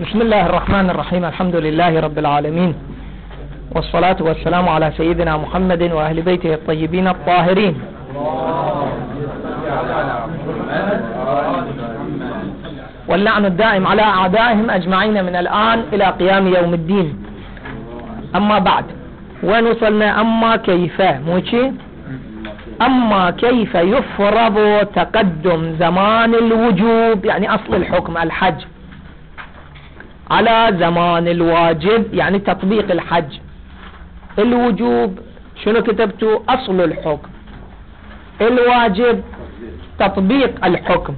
بسم الله الرحمن الرحيم. الحمد لله رب العالمين، والصلاة والسلام على سيدنا محمد وأهل بيته الطيبين الطاهرين. واللعن الدائم على أعدائهم أجمعين من الآن إلى قيام يوم الدين. أما بعد، وين وصلنا؟ أما كيف موشي؟ أما كيف يفرض تقدم زمان الوجوب، يعني أصل الحكم الحج، على زمان الواجب، يعني تطبيق الحج. الوجوب شنو كتبتوا؟ أصل الحكم. الواجب تطبيق الحكم.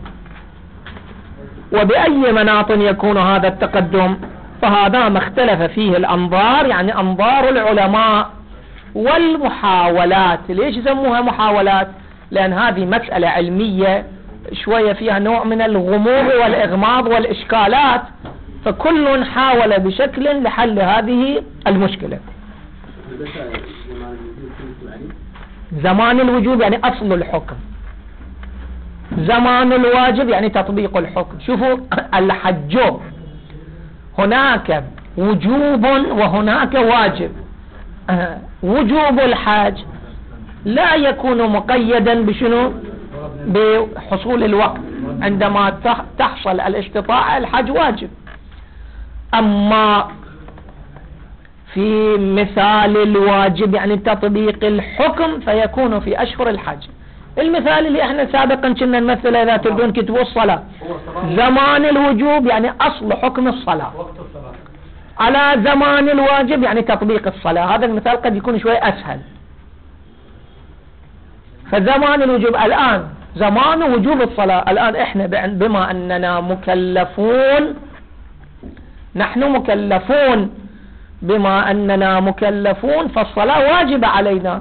وبأي مناط يكون هذا التقدم؟ فهذا ما اختلف فيه الأنظار، يعني أنظار العلماء والمحاولات. ليش يسموها محاولات؟ لأن هذه مسألة علمية شوية فيها نوع من الغموض والإغماض والإشكالات، فكل حاول بشكل لحل هذه المشكلة. زمان الوجوب يعني أصل الحكم، زمان الواجب يعني تطبيق الحكم. شوفوا، الحج هناك وجوب وهناك واجب. وجوب الحج لا يكون مقيدا بشنو؟ بحصول الوقت. عندما تحصل الاستطاعة الحج واجب. أما في مثال الواجب يعني تطبيق الحكم فيكون في أشهر الحج. المثال اللي احنا سابقا كنا نمثله، إذا تردون كتبوا الصلاة، زمان الوجوب يعني أصل حكم الصلاة، على زمان الواجب يعني تطبيق الصلاة. هذا المثال قد يكون شوي أسهل. فزمان الوجوب الآن زمان وجوب الصلاة. الآن احنا بما أننا مكلفون، نحن مكلفون، بما أننا مكلفون فالصلاة واجبة علينا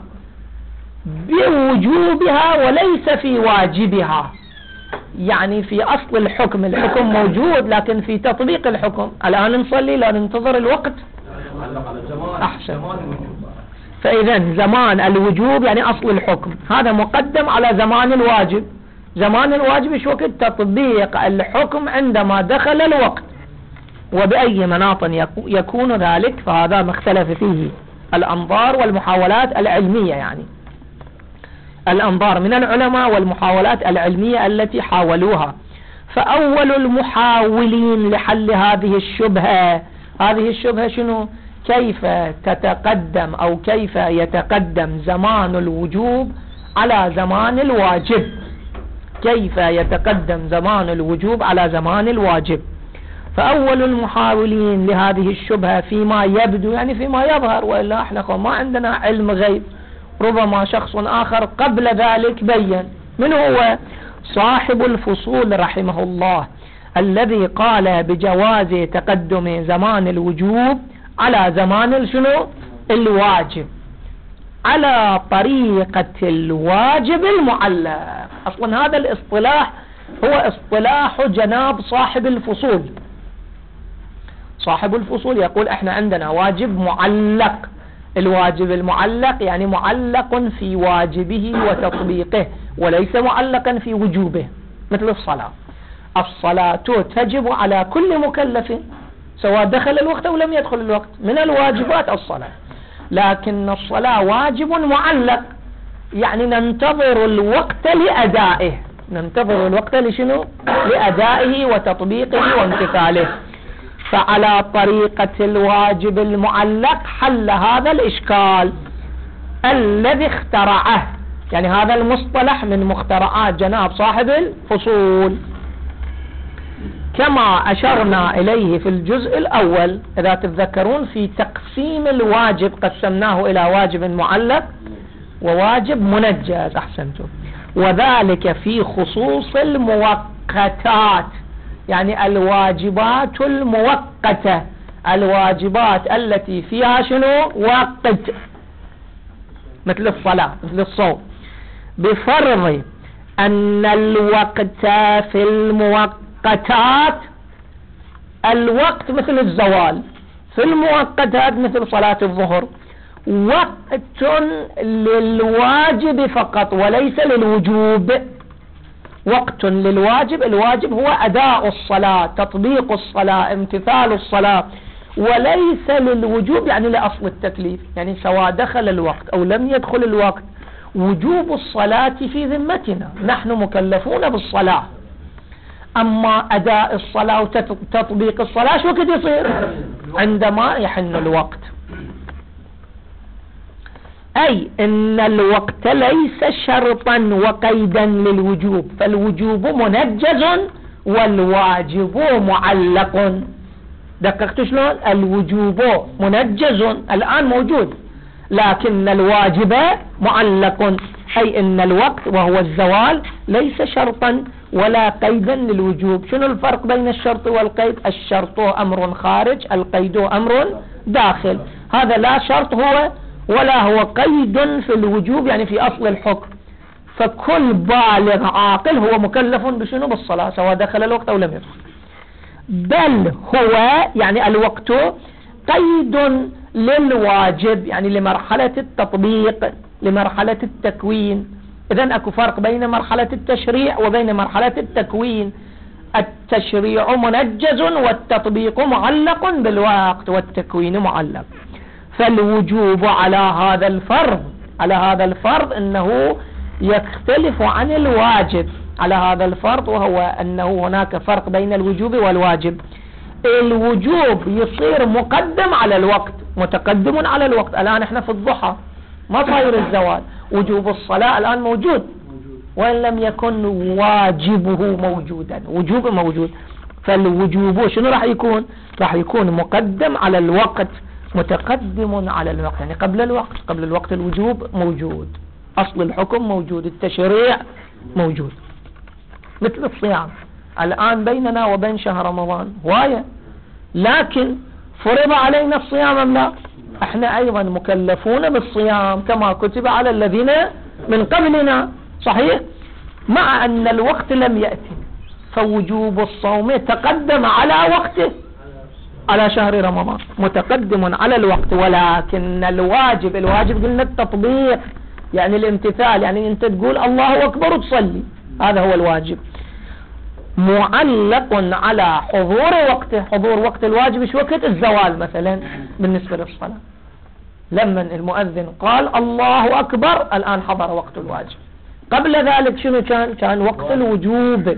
بوجوبها وليس في واجبها. يعني في أصل الحكم، الحكم موجود، لكن في تطبيق الحكم الآن نصلي لا ننتظر الوقت. أحسن. فإذا زمان الوجوب يعني أصل الحكم، هذا مقدم على زمان الواجب. زمان الواجب إيش وقت؟ تطبيق الحكم عندما دخل الوقت. وبأي مناط يكون ذلك؟ فهذا ما اختلف فيه الأنظار والمحاولات العلمية، يعني الأنظار من العلماء والمحاولات العلمية التي حاولوها. فأول المحاولين لحل هذه الشبهة شنو؟ كيف تتقدم أو كيف يتقدم زمان الوجوب على زمان الواجب؟ كيف يتقدم زمان الوجوب على زمان الواجب؟ فأول المحاولين لهذه الشبهة فيما يبدو، يعني فيما يظهر، وإلا احنا ما عندنا علم غيب، ربما شخص آخر قبل ذلك بين. من هو؟ صاحب الفصول رحمه الله، الذي قال بجواز تقدم زمان الوجوب على زمان شنو؟ الواجب، على طريقة الواجب المعلق. أصلا هذا الاصطلاح هو اصطلاح جناب صاحب الفصول. صاحب الفصول يقول احنا عندنا واجب معلق. الواجب المعلق يعني معلق في واجبه وتطبيقه، وليس معلقا في وجوبه. مثل الصلاة، الصلاة تجب على كل مكلف سواء دخل الوقت أو لم يدخل الوقت، من الواجبات الصلاة. لكن الصلاة واجب معلق، يعني ننتظر الوقت لأدائه. ننتظر الوقت لشنو؟ لأدائه وتطبيقه وامتثاله. فعلى طريقة الواجب المعلق حل هذا الإشكال الذي اخترعه، يعني هذا المصطلح من مخترعات جناب صاحب الفصول، كما أشرنا إليه في الجزء الأول. إذا تتذكرون في تقسيم الواجب قسمناه إلى واجب معلق وواجب منجز. أحسنتم. وذلك في خصوص المؤقتات، يعني الواجبات المؤقتة، الواجبات التي فيها شنو؟ وقت، مثل الصلاة، مثل الصوم، بفرض أن الوقت في المؤقتات، الوقت مثل الزوال، في المؤقتات مثل صلاة الظهر، وقت للواجب فقط وليس للوجوب. وقت للواجب، الواجب هو أداء الصلاة، تطبيق الصلاة، امتثال الصلاة، وليس للوجوب يعني لأصل التكليف. يعني سواء دخل الوقت أو لم يدخل الوقت وجوب الصلاة في ذمتنا، نحن مكلفون بالصلاة. أما أداء الصلاة وتطبيق الصلاة شو كده يصير عندما يحن الوقت. أي إن الوقت ليس شرطا وقيدا للوجوب، فالوجوب منجز والواجب معلق. دققت شلون؟ الوجوب منجز الآن موجود، لكن الواجب معلق، أي إن الوقت وهو الزوال ليس شرطا ولا قيدا للوجوب. شنو الفرق بين الشرط والقيد؟ الشرط أمر خارج، القيد أمر داخل. هذا لا شرط هو ولا هو قيد في الوجوب، يعني في أصل الحكم. فكل بالغ عاقل هو مكلف بشنو؟ بالصلاة، سواء دخل الوقت أو لم يدخل. بل هو يعني الوقت قيد للواجب، يعني لمرحلة التطبيق، لمرحلة التكوين. إذن أكو فرق بين مرحلة التشريع وبين مرحلة التكوين. التشريع منجز والتطبيق معلق بالوقت والتكوين معلق. فالوجوب على هذا الفرض أنه يختلف عن الواجب على هذا الفرض، وهو أنه هناك فرق بين الوجوب والواجب. الوجوب يصير مقدم على الوقت، متقدم على الوقت. الآن احنا في الضحى ما صاير الزوال، وجوب الصلاة الآن موجود وإن لم يكن واجبه موجودا، وجوب موجود. فالوجوب شنو راح يكون؟ راح يكون مقدم على الوقت، متقدم على الوقت، يعني قبل الوقت الوجوب موجود، أصل الحكم موجود، التشريع موجود. مثل الصيام الآن بيننا وبين شهر رمضان هواية، لكن فرض علينا الصيام أم لا؟ احنا أيضا مكلفون بالصيام كما كتب على الذين من قبلنا، صحيح؟ مع أن الوقت لم يأتي، فوجوب الصوم تقدم على وقته، على شهر رمضان متقدم على الوقت. ولكن الواجب قلنا التطبيق، يعني الامتثال، يعني انت تقول الله أكبر وتصلي، هذا هو الواجب، معلق على حضور وقته. حضور وقت الواجب ايش وقت؟ الزوال مثلا بالنسبة للصلاة، لما المؤذن قال الله أكبر الآن حضر وقت الواجب. قبل ذلك شنو كان وقت الوجوب.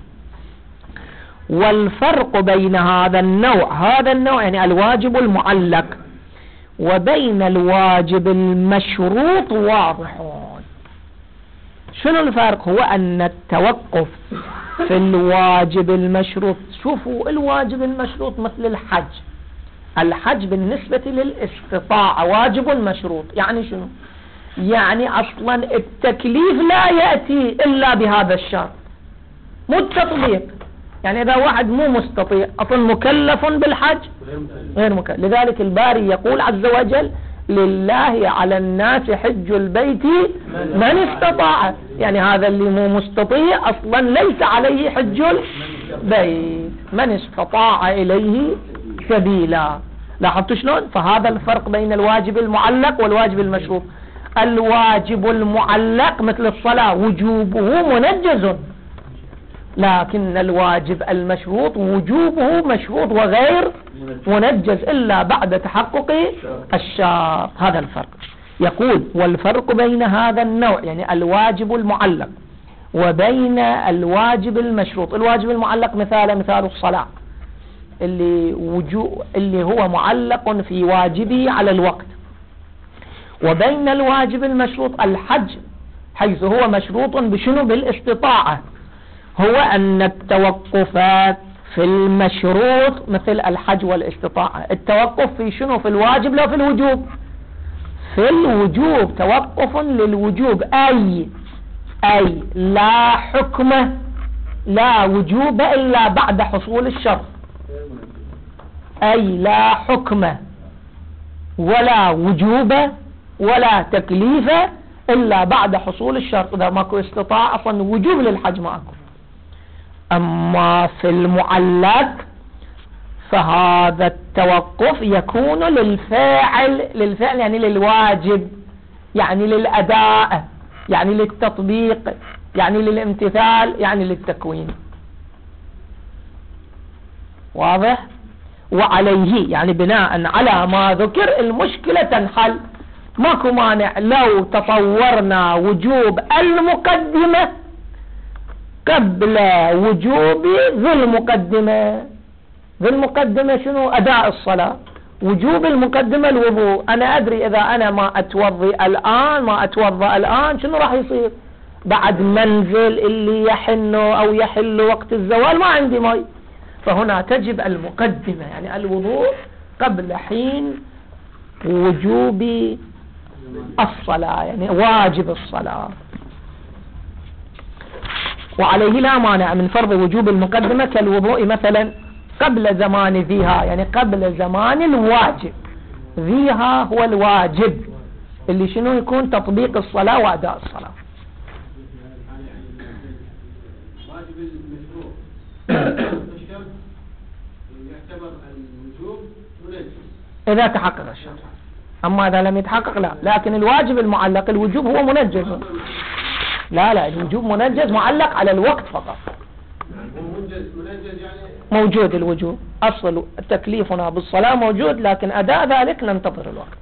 والفرق بين هذا النوع يعني الواجب المعلق وبين الواجب المشروط واضحون. شنو الفرق؟ هو أن التوقف في الواجب المشروط، شوفوا الواجب المشروط مثل الحج بالنسبة للاستطاعة واجب مشروط. يعني شنو؟ يعني أصلا التكليف لا يأتي إلا بهذا الشرط، مو التطبيق. يعني إذا واحد مو مستطيع أصلا مكلف بالحج غير مكلف. لذلك الباري يقول عز وجل لله على الناس حج البيت من استطاع، يعني هذا اللي مو مستطيع أصلا ليس عليه حج البيت، من استطاع إليه سبيلا. لاحظتوا شلون؟ فهذا الفرق بين الواجب المعلق والواجب المشروط. الواجب المعلق مثل الصلاة وجوبه منجز، لكن الواجب المشروط وجوبه مشروط وغير منجز إلا بعد تحقق الشرط. هذا الفرق. يقول والفرق بين هذا النوع يعني الواجب المعلق وبين الواجب المشروط. الواجب المعلق مثال الصلاة اللي هو معلق في واجبه على الوقت. وبين الواجب المشروط الحج، حيث هو مشروط بشنو؟ بالاستطاعة. هو أن التوقفات في المشروط مثل الحج والاستطاعة. التوقف في شنو؟ في الواجب لا في الوجوب. في الوجوب توقف للوجوب، أي لا حكم لا وجوب إلا بعد حصول الشرط. أي لا حكم ولا وجوب ولا تكليف إلا بعد حصول الشرط. إذا ماكو استطاع أصلا وجوب للحج ماكو. أما في المعلق فهذا التوقف يكون للفاعل يعني للواجب، يعني للأداء، يعني للتطبيق. يعني للامتثال يعني للتكوين. واضح؟ وعليه يعني بناء على ما ذكر المشكلة تنحل. ماكو مانع لو تصورنا وجوب المقدمة قبل وجوب ذي المقدمة. ذي المقدمة شنو؟ أداء الصلاة. وجوب المقدمة الوضوء. أنا أدري إذا أنا ما أتوضأ الآن شنو راح يصير؟ بعد منزل اللي يحن أو يحل وقت الزوال ما عندي ماء، فهنا تجب المقدمة يعني الوضوء قبل حين وجوب الصلاة، يعني واجب الصلاة. وعليه لا مانع من فرض وجوب المقدمة كالوضوء مثلا قبل زمان ذيها، يعني قبل زمان الواجب. ذيها هو الواجب اللي شنو يكون تطبيق الصلاة وأداء الصلاة. واجب المشروع يعتبر الوجوب منجز إذا تحقق الشرط، أما إذا لم يتحقق لا. لكن الواجب المعلق، الوجوب هو منجز. لا الوجوب منجز معلق على الوقت فقط. منجز يعني موجود الوجوب، أصل تكليفنا بالصلاة موجود، لكن أداء ذلك ننتظر الوقت.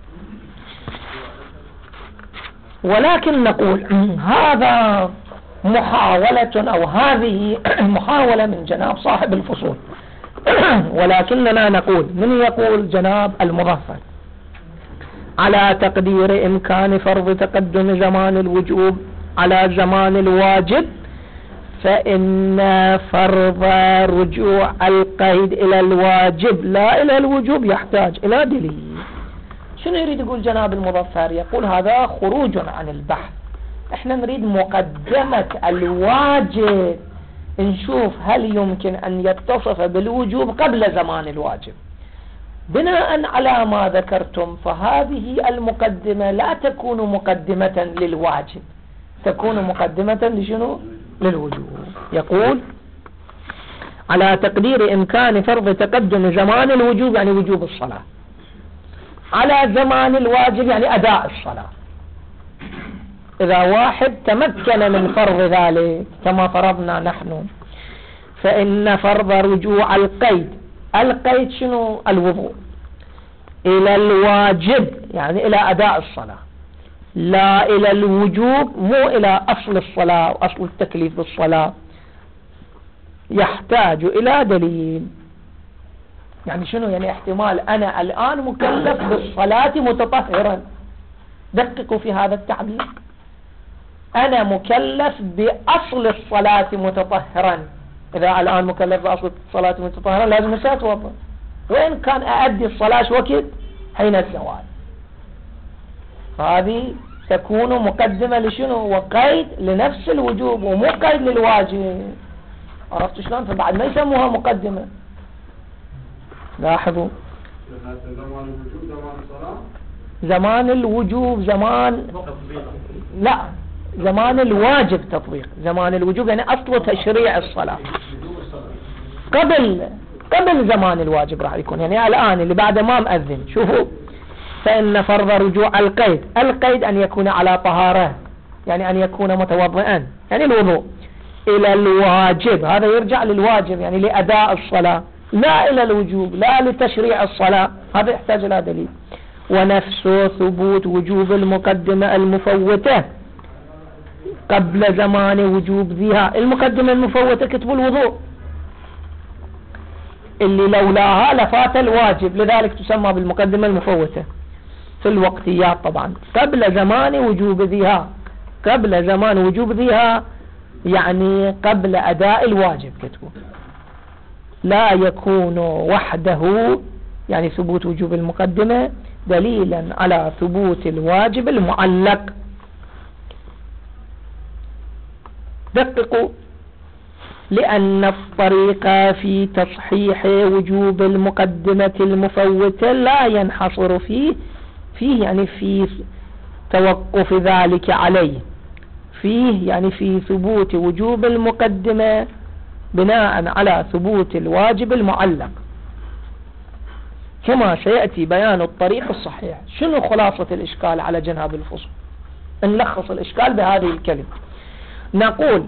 ولكن نقول هذا محاولة أو هذه محاولة من جناب صاحب الفصول. ولكننا نقول، من يقول جناب المظفر على تقدير إمكان فرض تقدم زمان الوجوب على زمان الواجب، فإن فرض رجوع القيد إلى الواجب لا إلى الوجوب يحتاج إلى دليل. شنو يريد يقول جناب المظفر؟ يقول هذا خروج عن البحث، احنا نريد مقدمة الواجب نشوف هل يمكن أن يتصف بالوجوب قبل زمان الواجب. بناء على ما ذكرتم فهذه المقدمة لا تكون مقدمة للواجب، تكون مقدمة لشنو؟ للوجوب. يقول على تقدير إمكان فرض تقدم زمان الوجوب يعني وجوب الصلاة على زمان الواجب يعني أداء الصلاة. إذا واحد تمكن من فرض ذلك كما فرضنا نحن، فإن فرض رجوع القيد شنو؟ الوضوء إلى الواجب يعني إلى أداء الصلاة، لا إلى الوجوب، مو إلى أصل الصلاة وأصل التكليف بالصلاة، يحتاج إلى دليل. يعني شنو؟ يعني احتمال أنا الآن مكلف بالصلاة متطهرا، دققوا في هذا التعبير، أنا مكلف بأصل الصلاة متطهرا. إذا الآن مكلف بأصل الصلاة متطهرا لازم أتوضأ، وإن كان أؤدي الصلاة وقت حين الزوال. هذه تكون مقدمة لشنو؟ وقيد لنفس الوجوب ومو قيد للواجب. عرفت شلون؟ فبعد ما يسموها مقدمة. لاحظوا زمان الوجوب زمان الواجب تطبيق. زمان الوجوب يعني أصل تشريع الصلاة قبل زمان الواجب راح يكون، يعني الآن اللي بعد ما مأذن. شوفوا، فإن فرض رجوع القيد أن يكون على طهارة، يعني أن يكون متوضئا، يعني الوضوء، إلى الواجب، هذا يرجع للواجب يعني لأداء الصلاة، لا إلى الوجوب، لا لتشريع الصلاة، هذا يحتاج إلى دليل. ونفسه ثبوت وجوب المقدمة المفوتة قبل زمان وجوب ذيها. المقدمة المفوتة كتب الوضوء اللي لولاها لفات الواجب، لذلك تسمى بالمقدمة المفوتة في الوقتيات طبعا. قبل زمان وجوب ذيها، قبل زمان وجوب ذيها يعني قبل أداء الواجب كتبه. لا يكون وحده يعني ثبوت وجوب المقدمة دليلا على ثبوت الواجب المعلق. دققوا، لأن الطريق في تصحيح وجوب المقدمة المفوتة لا ينحصر فيه يعني في توقف ذلك عليه، فيه يعني في ثبوت وجوب المقدمة بناء على ثبوت الواجب المعلق، كما سيأتي بيان الطريق الصحيح. شنو خلاصة الإشكال على جناب الفصل؟ نلخص الإشكال بهذه الكلمة: نقول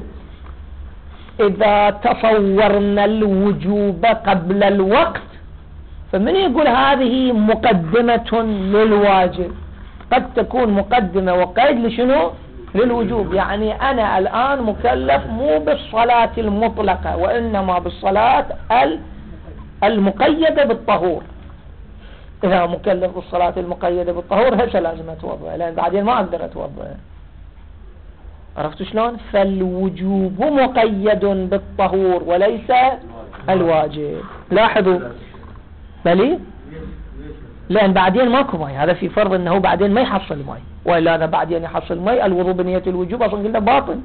إذا تصورنا الوجوب قبل الوقت فمن يقول هذه مقدمة للواجب؟ قد تكون مقدمة وقيد لشنو؟ للوجوب. يعني أنا الآن مكلف مو بالصلاة المطلقة وإنما بالصلاة المقيدة بالطهور. إذا مكلف بالصلاة المقيدة بالطهور هسه لازم أتوضأ، لأن بعدين ما أقدر أتوضأ. عرفتوا شلون؟ فالوجوب مقيد بالطهور وليس الواجب. لاحظوا بلي، لأن بعدين ماكو ماء، هذا في فرض أنه بعدين ما يحصل ماء، وإلا أنا بعدين يحصل ماء الوضوء بنية الوجوب أصلا قلنا باطل،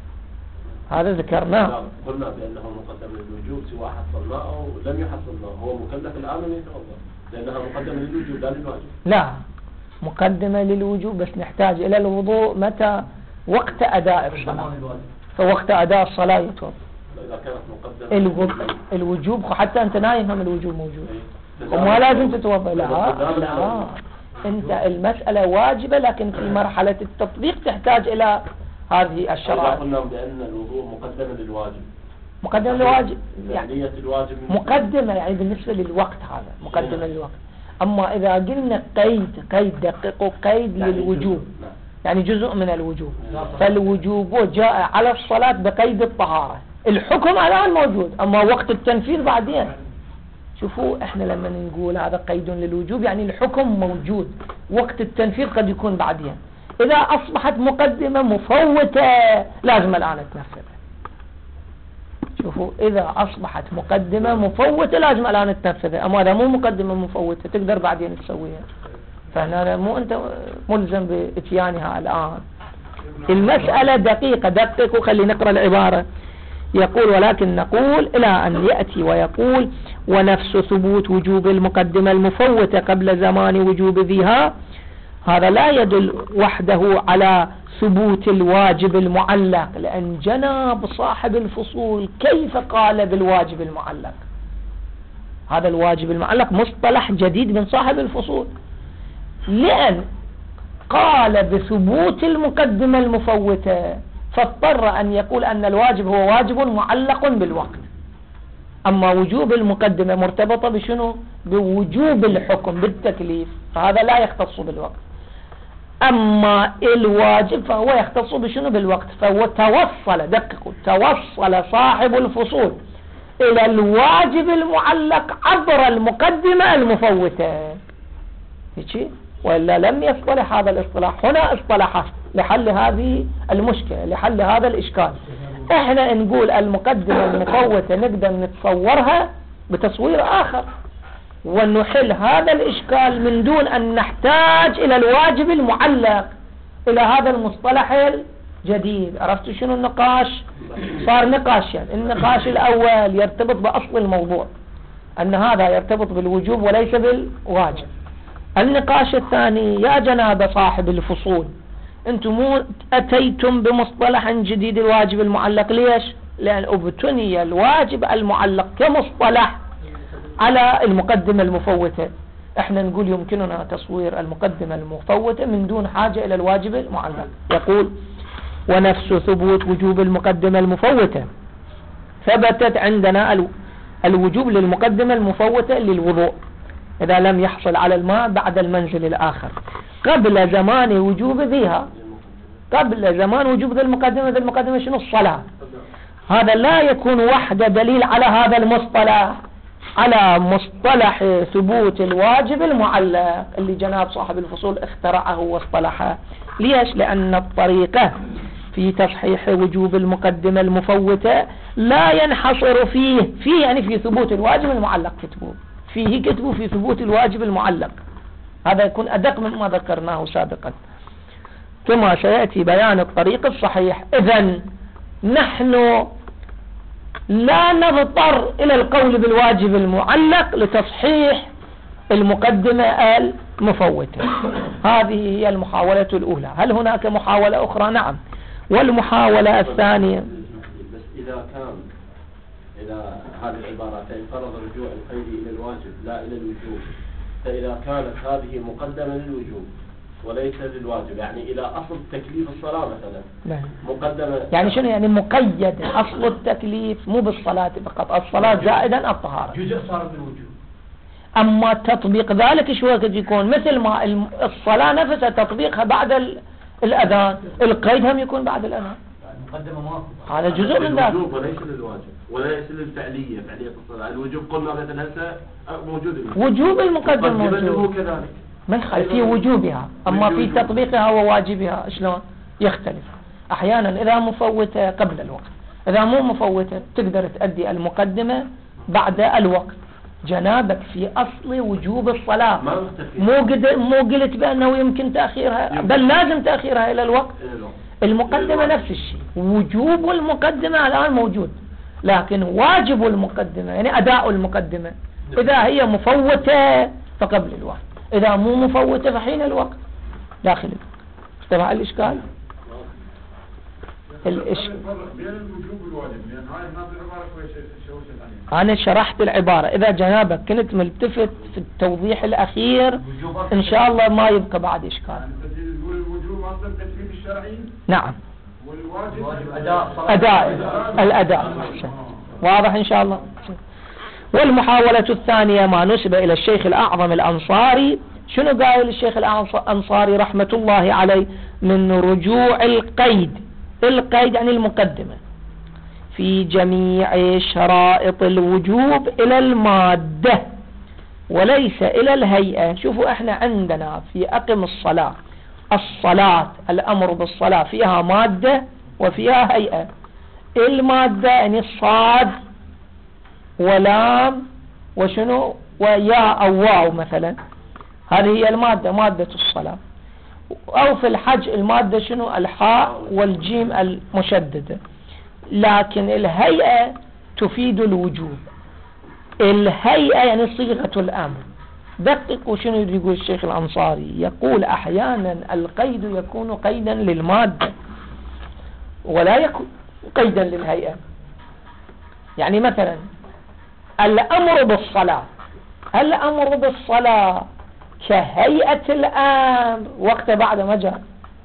هذا ذكرناه. قلنا بأنه مقدم للوجوب سواء حصل ماء أو لم يحصل ماء، هو مكلف الآن أن يتوضأ لأنها مقدمة للوجوب لا للواجب. لا، مقدمة للوجوب بس نحتاج إلى الوضوء متى؟ وقت أداء الصلاة، فوقت أداء الصلاة يتوضأ. إذا كانت مقدمة الوجوب حتى أنت نايم هم الوجوب موجود وما لازم تتوضأ. لا أنت المسألة واجبة لكن في مرحلة التطبيق تحتاج إلى هذه الشرائط. قلنا بأن الوضوء مقدمة للواجب، مقدمة للواجب يعني الواجب مقدمة يعني بالنسبة للوقت، هذا مقدمة للوقت. أما إذا قلنا قيد دقيق قيد للوجوب يعني جزء من الوجوب، فالوجوب جاء على الصلاة بقيد الطهارة، الحكم الآن موجود أما وقت التنفيذ بعدين. شوفوا احنا لما نقول هذا قيد للوجوب يعني الحكم موجود، وقت التنفيذ قد يكون بعدين. إذا أصبحت مقدمة مفوتة لازم الآن تنفذها. شوفوا إذا أصبحت مقدمة مفوتة لازم الآن تنفذها، أما إذا مو مقدمة مفوتة تقدر بعدين تسويها، فهنا مو أنت ملزم بإتيانها الآن. المسألة دقيقة دقيق. وخلي نقرأ العبارة. يقول ولكن نقول إلى أن يأتي ويقول ونفس ثبوت وجوب المقدمة المفوتة قبل زمان وجوب ذيها، هذا لا يدل وحده على ثبوت الواجب المعلق، لأن جناب صاحب الفصول كيف قال بالواجب المعلق؟ هذا الواجب المعلق مصطلح جديد من صاحب الفصول، لأن قال بثبوت المقدمة المفوتة فاضطر أن يقول أن الواجب هو واجب معلق بالوقت. أما وجوب المقدمة مرتبطة بشنو؟ بوجوب الحكم بالتكليف، فهذا لا يختص بالوقت. أما الواجب فهو يختص بشنو؟ بالوقت. فهو توصل صاحب الفصول إلى الواجب المعلق عبر المقدمة المفوتة، هيك؟ وإلا لم يصطلح هذا الاصطلاح. هنا اصطلح لحل هذه المشكلة، لحل هذا الإشكال. احنا نقول المقدمة المفوتة نقدر نتصورها بتصوير آخر ونحل هذا الإشكال من دون أن نحتاج إلى الواجب المعلق، إلى هذا المصطلح الجديد. عرفتوا شنو النقاش؟ صار نقاشين. النقاش الأول يرتبط بأصل الموضوع أن هذا يرتبط بالوجوب وليس بالواجب. النقاش الثاني يا جناب صاحب الفصول أنتم أتيتم بمصطلح جديد الواجب المعلق. ليش؟ لأن ابتني الواجب المعلق كمصطلح على المقدمة المفوتة. احنا نقول يمكننا تصوير المقدمة المفوتة من دون حاجة إلى الواجب المعلق. يقول ونفس ثبوت وجوب المقدمة المفوتة ثبتت عندنا الوجوب للمقدمة المفوتة للوضوء إذا لم يحصل على الماء بعد المنزل الآخر قبل زمان وجوب ذيها، قبل زمان وجوب ذي المقدمة. ذي المقدمة شنو؟ الصلاة. هذا لا يكون وحده دليل على هذا المصطلح، على مصطلح ثبوت الواجب المعلق اللي جناب صاحب الفصول اخترعه واصطلحه. ليش؟ لأن الطريقة في تصحيح وجوب المقدمة المفوتة لا ينحصر فيه يعني في ثبوت الواجب المعلق كتبوا في ثبوت الواجب المعلق. هذا يكون أدق مما ذكرناه سابقا كما سيأتي بيان الطريق الصحيح. إذن نحن لا نضطر إلى القول بالواجب المعلق لتصحيح المقدمة المفوتة. هذه هي المحاولة الأولى. هل هناك محاولة أخرى؟ نعم. والمحاولة الثانية بس إذا هذه العبارة فرض رجوع القيد إلى الواجب لا إلى الوجوب، فإذا كانت هذه مقدمة للوجوب وليس للواجب، يعني إلى أصل تكليف الصلاة مثلا نعم. مقدمة. يعني شنو يعني مقيد أصل التكليف مو بالصلاة فقط، الصلاة زائدا الطهارة. جزء صار بالوجوب. أما تطبيق ذلك شو وقت يكون مثل ما الصلاة نفسها تطبيقها بعد الأذان، القيد هم يكون بعد الأذان. المقدمة ما هذا جزء من ذلك. الوجوب وليس للواجب وليس للفعلية، فعلية الصلاة. الوجوب قلنا مثلا هسه موجود، وجوب المقدم مقدمته موجود كذلك ما يخالف في وجوبها، أما في تطبيقها وواجبها شلون يختلف. أحيانا إذا مفوتة قبل الوقت، إذا مو مفوتة تقدر تؤدي المقدمة بعد الوقت. جنابك في أصل وجوب الصلاة مو قلت بأنه يمكن تأخيرها، بل لازم تأخيرها إلى الوقت. المقدمة نفس الشيء، وجوب المقدمة الآن موجود، لكن واجب المقدمة يعني أداء المقدمة إذا هي مفوتة فقبل الوقت، إذا مو مفوتة فحين الوقت داخل الوقت. استمع الإشكال؟ بين الوجوب والواجب، لأن هاي ما بالعبارة كويس. أنا شرحت العبارة، إذا جنابك كنت ملتفت في التوضيح الأخير إن شاء الله ما يبقى بعد إشكال. يعني الوجوب أصلا التكليف الشرعي. نعم. والواجب أداء الأداء. واضح إن شاء الله. والمحاولة الثانية ما نسب إلى الشيخ الأعظم الأنصاري. شنو قال الشيخ الأنصاري رحمة الله عليه؟ من رجوع القيد يعني المقدمة في جميع شرائط الوجوب إلى المادة وليس إلى الهيئة. شوفوا احنا عندنا في أقم الصلاة الأمر بالصلاة فيها مادة وفيها هيئة. المادة يعني الصاد ولام وشنو ويا أو واو مثلا، هذه هي المادة، مادة الصلاة. أو في الحج المادة شنو؟ الحاء والجيم المشددة. لكن الهيئة تفيد الوجوب. الهيئة يعني صيغة الأمر. دققوا شنو يقول الشيخ الأنصاري، يقول أحيانا القيد يكون قيدا للمادة ولا يكون قيدا للهيئة. يعني مثلا الأمر بالصلاة، الأمر بالصلاة كهيئة الأمر وقت بعد ما جاء،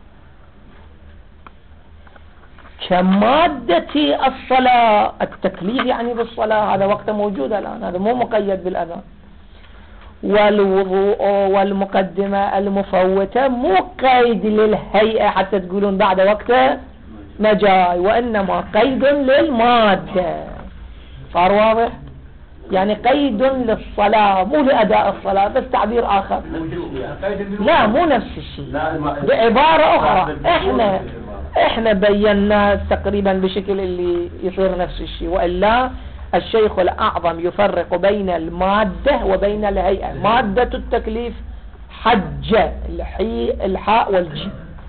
كمادة الصلاة التكليف يعني بالصلاة هذا وقت موجود الآن، هذا مو مقيد بالأذان. والوضوء والمقدمة المفوتة مو قيد للهيئة حتى تقولون بعد وقت ما جاء، وإنما قيد للمادة. صار واضح؟ يعني قيد للصلاة مو لأداء الصلاة، بس تعبير آخر. لا مو نفس الشيء، بعبارة أخرى احنا بينا تقريبا بشكل اللي يصير نفس الشيء، وإلا الشيخ الأعظم يفرق بين المادة وبين الهيئة. مادة التكليف حج الحاء والجيم،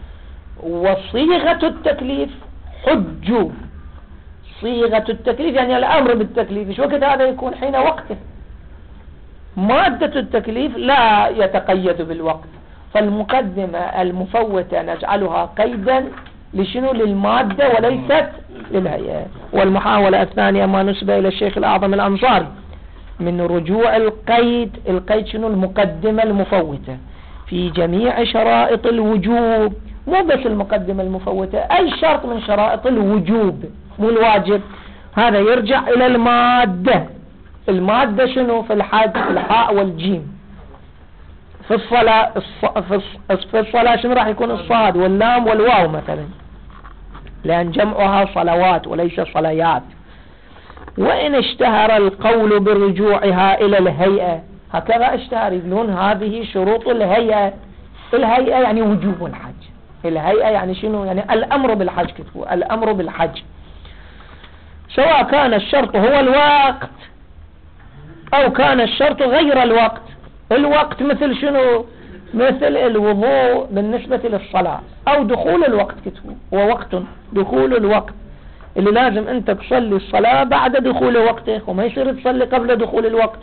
وصيغة التكليف حج. صيغة التكليف يعني الأمر بالتكليف، ايش وقت هذا يكون؟ حين وقته. مادة التكليف لا يتقيد بالوقت، فالمقدمة المفوتة نجعلها قيدا لشنو؟ للمادة وليست للهيئة. والمحاولة الثانية ما نسب إلى الشيخ الأعظم الأنصاري من رجوع القيد شنو؟ المقدمة المفوتة في جميع شرائط الوجوب، مو بس المقدمة المفوتة، أي شرط من شرائط الوجوب مو الواجب، هذا يرجع إلى المادة. المادة شنو؟ في الحج الحاء والجيم. في الصلاة في الصلاة شنو راح يكون؟ الصاد واللام والواو مثلا، لأن جمعها صلوات وليس صليات. وإن اشتهر القول برجوعها إلى الهيئة، هكذا اشتهر، يقولون هذه شروط الهيئة. الهيئة يعني وجوب الحج، الهيئة يعني شنو؟ يعني الأمر بالحج، كتبوا الأمر بالحج، سواء كان الشرط هو الوقت أو كان الشرط غير الوقت. الوقت مثل شنو؟ مثل الوضوء بالنسبة للصلاة، أو دخول الوقت، كتبوا ووقت دخول الوقت اللي لازم أنت تصلي الصلاة بعد دخول وقته، وما يصير تصلي قبل دخول الوقت.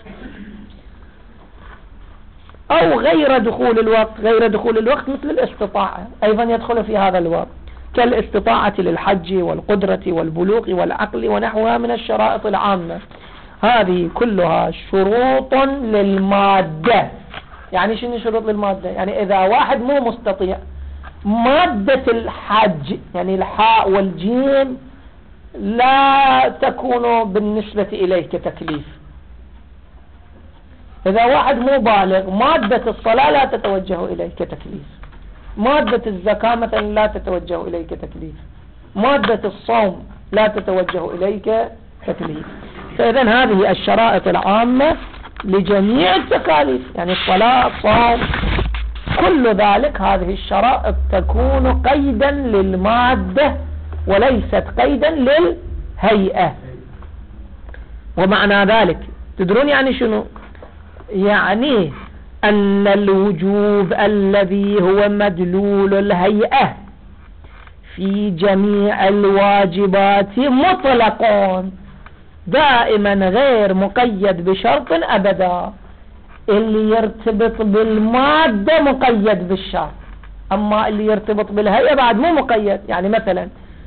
أو غير دخول الوقت، غير دخول الوقت مثل الاستطاعة أيضا يدخل في هذا الوقت، كالاستطاعة للحج والقدرة والبلوغ والعقل ونحوها من الشرائط العامة. هذه كلها شروط للمادة يعني شنو شروط للمادة؟ يعني إذا واحد مو مستطيع، مادة الحج يعني الحاء والجيم لا تكون بالنسبة إليه كتكليف. إذا واحد مو بالغ، مادة الصلاة لا تتوجه إليه كتكليف، مادة الزكاة مثلا لا تتوجه إليه كتكليف، مادة الصوم لا تتوجه إليه كتكليف. فإذا هذه الشرائط العامة لجميع التكاليف، يعني الصلاة، الصوم، كل ذلك هذه الشرائط تكون قيدا للمادة وليست قيدا للهيئة. ومعنى ذلك تدرون يعني شنو؟ يعني أن الوجوب الذي هو مدلول الهيئة في جميع الواجبات مطلق دائما غير مقيد بشرط أبدا. اللي يرتبط بالمادة مقيد بالشرط، أما اللي يرتبط بالهيئة بعد مو مقيد. يعني مثلا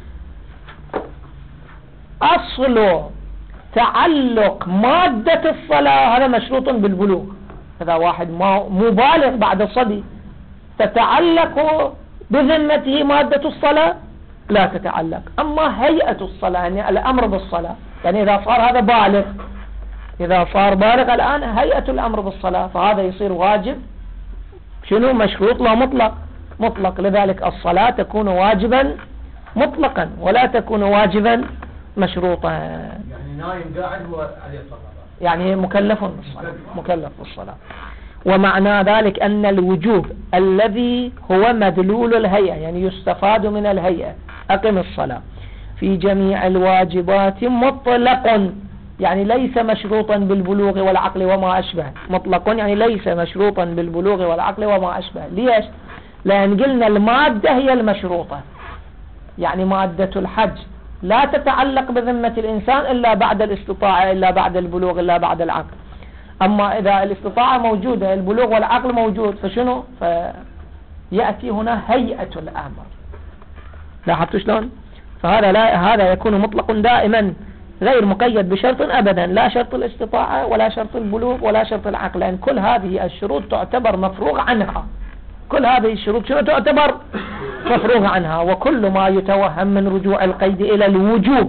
أصل تعلق مادة الصلاة هذا مشروط بالبلوغ. إذا واحد مو بالغ بعد الصبي، تتعلق بذمته مادة الصلاة؟ لا تتعلق. أما هيئة الصلاة يعني الأمر بالصلاة، يعني إذا صار هذا بالغ، إذا صار بالغ الآن هيئة الأمر بالصلاة، فهذا يصير واجب شنو؟ مشروط لا مطلق. مطلق. لذلك الصلاة تكون واجبا مطلقا ولا تكون واجبا مشروطا. يعني نايم قاعد هو عليه الصلاة، يعني مكلف بالصلاة، مكلف بالصلاة. ومعنى ذلك أن الوجوب الذي هو مدلول الهيئة، يعني يستفاد من الهيئة، أقم الصلاة، في جميع الواجبات مطلق، يعني ليس مشروطا بالبلوغ والعقل وما أشبه. مطلق يعني ليس مشروطا بالبلوغ والعقل وما أشبه. ليش؟ لأن قلنا المادة هي المشروطة، يعني مادة الحج لا تتعلق بذمة الإنسان إلا بعد الاستطاعة، إلا بعد البلوغ، إلا بعد العقل. أما إذا الاستطاعة موجودة، البلوغ والعقل موجود، فشنو؟ فيأتي هنا هيئة الأمر. لاحظتوا شلون؟ هذا يكون مطلق دائما غير مقيد بشرط أبدا، لا شرط الاستطاعة ولا شرط البلوغ ولا شرط العقل، لأن كل هذه الشروط تعتبر مفروغ عنها. كل هذه الشروط شنو تعتبر؟ مفروغ عنها. وكل ما يتوهم من رجوع القيد إلى الوجوب،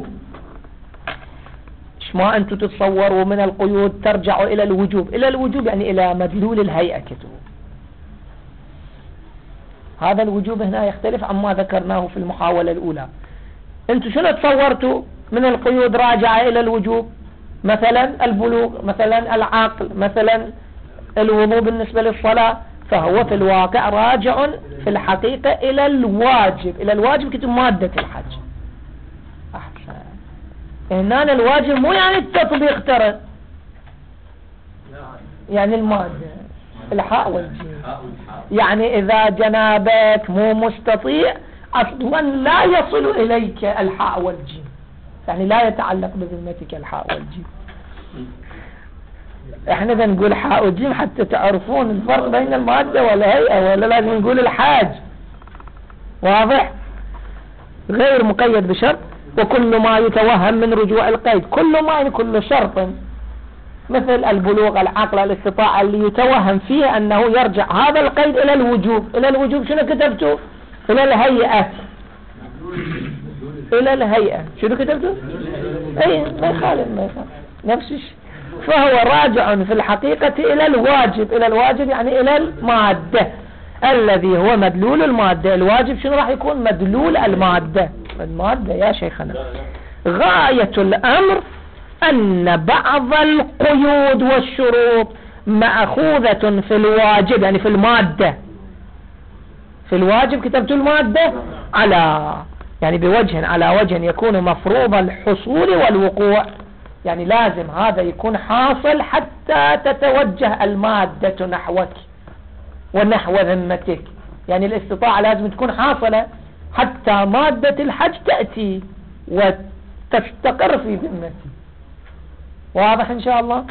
ما أنتم تتصوروا من القيود ترجع إلى الوجوب. إلى الوجوب يعني إلى مدلول الهيئة كتب. هذا الوجوب هنا يختلف عما ذكرناه في المحاولة الأولى. أنتم شنو تصورتوا من القيود راجعة إلى الوجوب؟ مثلا البلوغ، مثلا العقل، مثلا الوضوء بالنسبة للصلاة. فهو في الواقع راجع في الحقيقة إلى الواجب. إلى الواجب كتب مادة الحج. أحسن. هنا الواجب مو يعني التطبيق ترى، يعني المادة الحاء والجيم. يعني إذا جنابك مو مستطيع أصلا لا يصل إليك الحاء والجيم، يعني لا يتعلق بذمتك الحاء والجيم. احنا بنقول حاء والجيم حتى تعرفون الفرق بين المادة والهيئة، ولا لازم نقول الحاج؟ واضح؟ غير مقيد بشرط. وكل ما يتوهم من رجوع القيد، كل ما يعني كل شرط مثل البلوغ، العقل، الاستطاعة، اللي يتوهم فيه أنه يرجع هذا القيد إلى الوجوب. إلى الوجوب شنو كتبته؟ إلى الهيئة. إلى الهيئة شنو كتبته؟ أي ما يخالف، ما يخالف نفس الشيء. فهو راجع في الحقيقة إلى الواجب. إلى الواجب يعني إلى المادة الذي هو مدلول المادة. الواجب شنو راح يكون؟ مدلول المادة. المادة يا شيخنا. غاية الأمر أن بعض القيود والشروط مأخوذة في الواجب، يعني في المادة. في الواجب كتبت المادة على، يعني بوجه، على وجه يكون مفروض الحصول والوقوع، يعني لازم هذا يكون حاصل حتى تتوجه المادة نحوك ونحو ذمتك. يعني الاستطاعة لازم تكون حاصلة حتى مادة الحج تأتي وتستقر في ذمتي. واضح إن شاء الله؟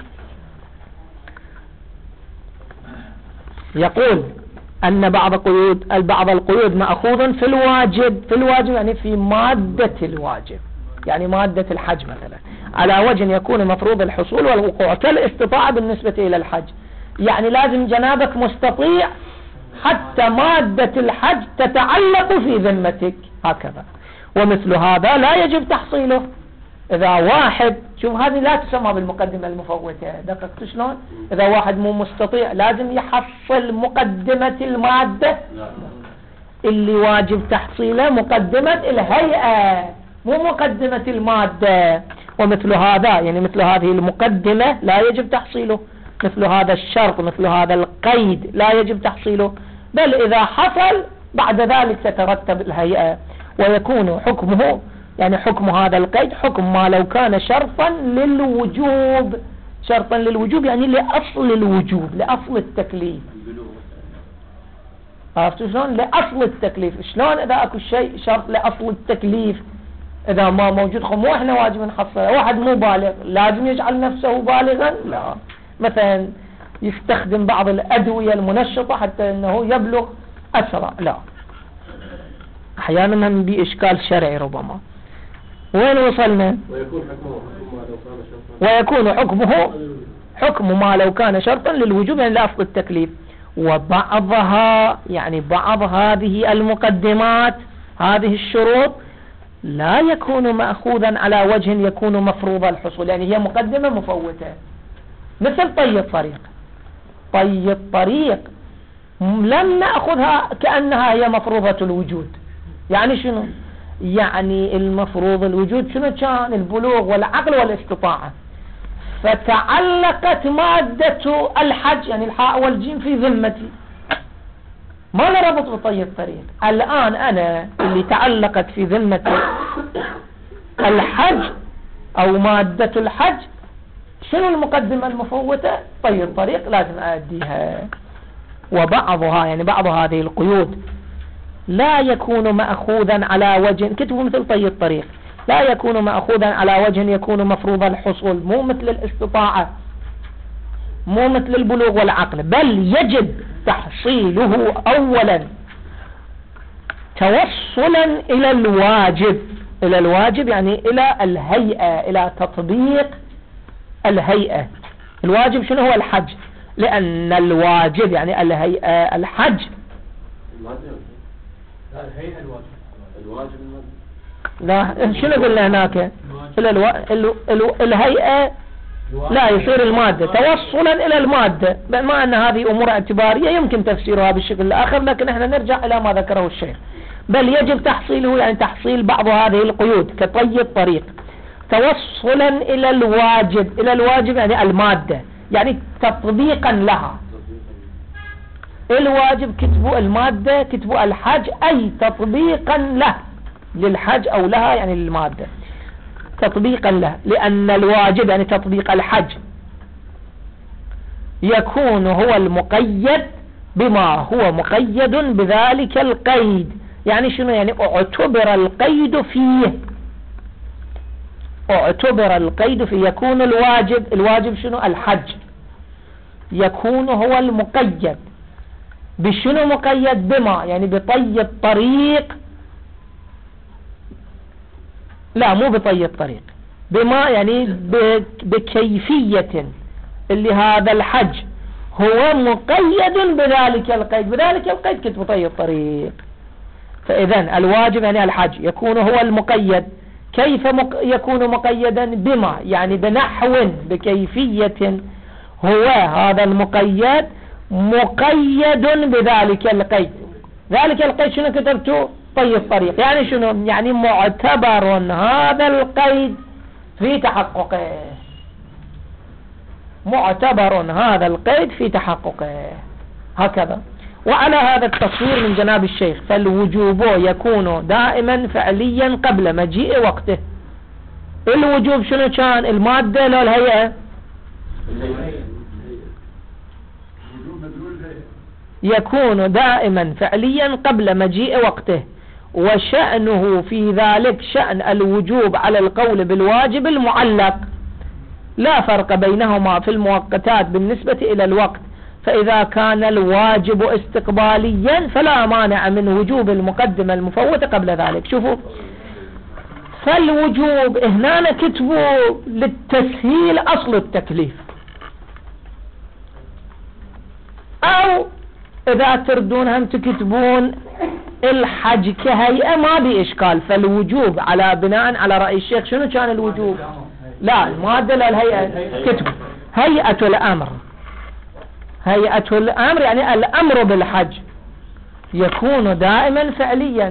يقول أن بعض القيود مأخوذ في الواجب. في الواجب يعني في مادة الواجب، يعني مادة الحج مثلا، على وجه يكون مفروض الحصول والوقوع، كالاستطاعة بالنسبة إلى الحج. يعني لازم جنابك مستطيع حتى مادة الحج تتعلق في ذمتك هكذا. ومثل هذا لا يجب تحصيله. إذا واحد، شوف هذه لا تسمى بالمقدمة المفوتة، دققت شلون؟ إذا واحد مو مستطيع لازم يحصل مقدمة المادة اللي واجب تحصيله، مقدمة الهيئة مو مقدمة المادة. ومثل هذا يعني مثل هذه المقدمة لا يجب تحصيله، مثل هذا الشرط، مثل هذا القيد لا يجب تحصيله، بل إذا حصل بعد ذلك تترتب الهيئة. ويكون حكمه يعني حكم هذا القيد حكم ما لو كان شرطا للوجوب. شرطا للوجوب يعني لأصل الوجوب، لأصل التكليف. عرفتوا شلون؟ لأصل التكليف. شلون إذا أكو شيء شرط لأصل التكليف إذا ما موجود مو إحنا واجب نحصله. واحد مو بالغ لازم يجعل نفسه بالغا؟ لا. مثلا يستخدم بعض الأدوية المنشطة حتى أنه يبلغ أسرع؟ لا. أحيانا بإشكال شرعي ربما. وين وصلنا؟ ويكون حكمه حكم ما لو كان شرطا للوجوب يعني لأصل التكليف. وبعضها يعني بعض هذه المقدمات هذه الشروط لا يكون مأخوذا على وجه يكون مفروض الحصول، يعني هي مقدمة مفوتة. مثل طي الطريق. طي الطريق لم نأخذها كأنها هي مفروضة الوجود. يعني شنو؟ يعني المفروض الوجود شنو كان؟ البلوغ والعقل والاستطاعة. فتعلقت مادة الحج يعني الحاء والجيم في ذمتي، ما له ربط بطي الطريق. الآن أنا اللي تعلقت في ذمتي الحج أو مادة الحج، شنو المقدمة المفوتة؟ طي الطريق لازم أديها. وبعضها يعني بعض هذه القيود لا يكون مأخوذا على وجه، كتبوا مثل طي الطريق، لا يكون مأخوذا على وجه يكون مفروض الحصول، مو مثل الاستطاعة مو مثل البلوغ والعقل، بل يجب تحصيله أولا توصلا إلى الواجب. إلى الواجب يعني إلى الهيئة، إلى تطبيق الهيئة. الواجب شنو هو؟ الحج. لأن الواجب يعني الهيئة الحج. لا الهيئة الواجب لا شنو قلنا هناك؟ الهيئة لا يصير المادة توصلا إلى المادة، مع أن هذه أمور اعتبارية يمكن تفسيرها بالشكل الآخر، لكن احنا نرجع إلى ما ذكره الشيخ. بل يجب تحصيله يعني تحصيل بعض هذه القيود كطي الطريق توصلا إلى الواجب. إلى الواجب يعني المادة، يعني تطبيقا لها. الواجب كتبوا المادة، كتبوا الحج أي تطبيقا له للحج أو لها يعني للمادة تطبيقا له. لأن الواجب يعني تطبيق الحج يكون هو المقيد بما هو مقيد بذلك القيد. يعني شنو؟ يعني اعتبر القيد فيه، اعتبر القيد فيه. يكون الواجب شنو؟ الحج. يكون هو المقيد بشنو؟ مقيد بما يعني بطي الطريق. لا مو بطي الطريق، بما يعني بكيفية اللي هذا الحج هو مقيد بذلك القيد. بذلك القيد كتب طي الطريق. فإذن الواجب يعني الحج يكون هو المقيد. كيف يكون مقيدا؟ بما يعني بنحو بكيفية هو هذا المقيد مقيد بذلك القيد. ذلك القيد شنو كتبته؟ طي الطريق. يعني شنو؟ يعني معتبر هذا القيد في تحققه، معتبر هذا القيد في تحققه هكذا. وعلى هذا التصوير من جناب الشيخ فالوجوب يكون دائما فعليا قبل مجيء وقته. الوجوب شنو كان؟ المادة لا الهيئة؟ يكون دائما فعليا قبل مجيء وقته. وشأنه في ذلك شأن الوجوب على القول بالواجب المعلق، لا فرق بينهما في المؤقتات بالنسبة إلى الوقت. فإذا كان الواجب استقباليا فلا مانع من وجوب المقدمة المفوتة قبل ذلك. شوفوا فالوجوب هنا كتبوا للتسهيل أصل التكليف. إذا تردون هم تكتبون الحج كهيئة ما بإشكال. فالوجوب على بناء على رأي الشيخ شنو كان الوجوب؟ لا المادة للهيئة كتب هيئة الأمر. هيئة الأمر يعني الأمر بالحج يكون دائما فعليا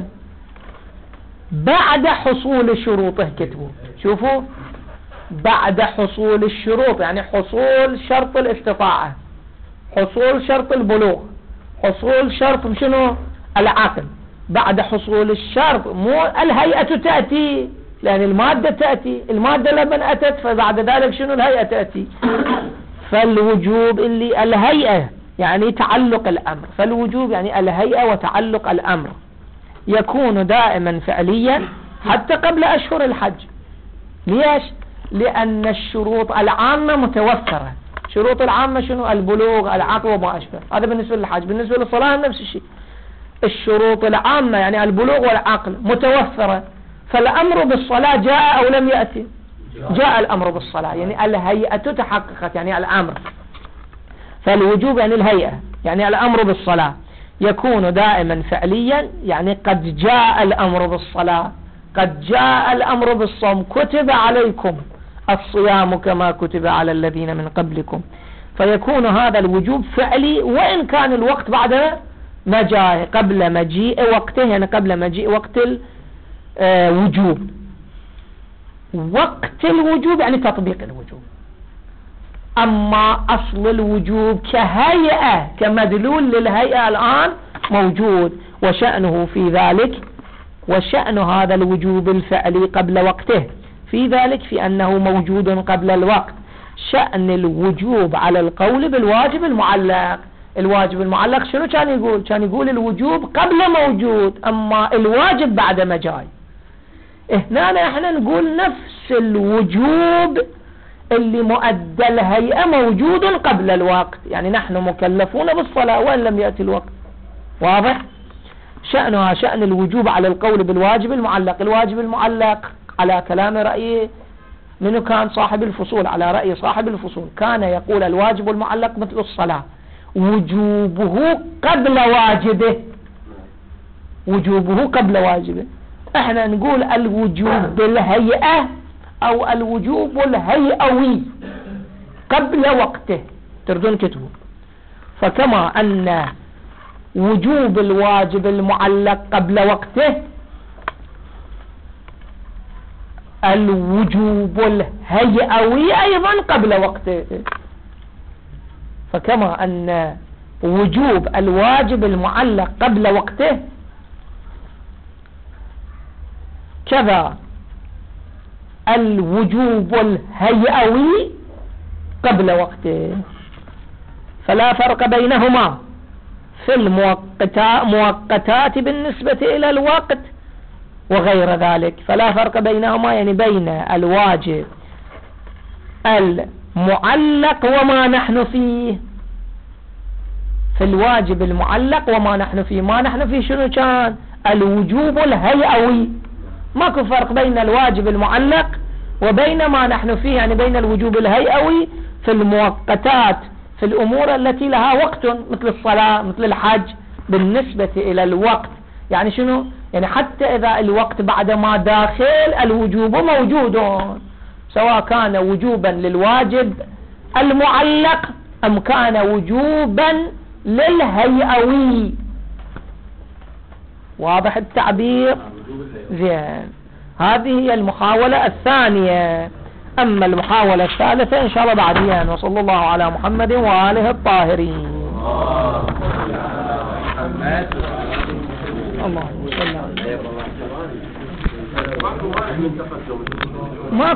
بعد حصول شروطه. كتبوا شوفوا بعد حصول الشروط، يعني حصول شرط الاستطاعة، حصول شرط البلوغ، حصول شرط شنو؟ العقل. بعد حصول الشرط مو الهيئة تأتي، لأن المادة تأتي، المادة لما أتت فبعد ذلك شنو الهيئة تأتي. فالوجوب اللي الهيئة يعني تعلق الأمر، فالوجوب يعني الهيئة وتعلق الأمر يكون دائما فعليا حتى قبل أشهر الحج. ليش؟ لأن الشروط العامة متوفرة. شروط العامة شنو؟ البلوغ، العقل وما أشبه. هذا بالنسبة للحج. بالنسبة للصلاة نفس الشيء، الشروط العامة يعني البلوغ والعقل متوفرة، فالأمر بالصلاة جاء أو لم يأتي؟ جاء الأمر بالصلاة، يعني الهيئة تحققت يعني الأمر. فالوجوب يعني الهيئة يعني الأمر بالصلاة يكون دائما فعليا، يعني قد جاء الأمر بالصلاة، قد جاء الأمر بالصوم، كتب عليكم الصيام كما كتب على الذين من قبلكم. فيكون هذا الوجوب فعلي وإن كان الوقت بعد ما جاء، قبل مجيء وقته، يعني قبل مجيء وقت الوجوب. وقت الوجوب يعني تطبيق الوجوب. أما أصل الوجوب كهيئة كمدلول للهيئة الآن موجود، وشأنه في ذلك، وشأن هذا الوجوب الفعلي قبل وقته في ذلك في أنه موجود قبل الوقت. شأن الوجوب على القول بالواجب المعلق. الواجب المعلق شنو كان يقول؟ كان يقول الوجوب قبل موجود، أما الواجب بعد ما جاي. هنا احنا نقول نفس الوجوب اللي مؤدى الهيئة موجود قبل الوقت، يعني نحن مكلفون بالصلاة وإن لم يأتي الوقت. واضح؟ شأنها شأن الوجوب على القول بالواجب المعلق. الواجب المعلق على كلام رأيه منه كان صاحب الفصول، على رأي صاحب الفصول كان يقول الواجب المعلق مثل الصلاة وجوبه قبل واجبه، وجوبه قبل واجبه. احنا نقول الوجوب بالهيئة او الوجوب الهيئوي قبل وقته. تردون كتبه. فكما ان وجوب الواجب المعلق قبل وقته، الوجوب الهيئوي ايضا قبل وقته. فكما ان وجوب الواجب المعلق قبل وقته، كذا الوجوب الهيئوي قبل وقته. فلا فرق بينهما في المؤقتات بالنسبة إلى الوقت وغير ذلك. فلا فرق بينهما يعني بين الواجب المعلق وما نحن فيه. في الواجب المعلق وما نحن فيه، ما نحن فيه شنو كان؟ الوجوب الهيئوي. ماكو فرق بين الواجب المعلق وبين ما نحن فيه، يعني بين الوجوب الهيئوي في المؤقتات، في الأمور التي لها وقت مثل الصلاة مثل الحج بالنسبة إلى الوقت. يعني شنو؟ يعني حتى إذا الوقت بعد ما داخل الوجوب موجود، سواء كان وجوبا للواجب المعلق أم كان وجوبا للهيئوي. واضح التعبير؟ زين. هذه هي المحاولة الثانية. أما المحاولة الثالثة إن شاء الله بعدين. وصلى الله على محمد وآله الطاهرين. اللهم صل على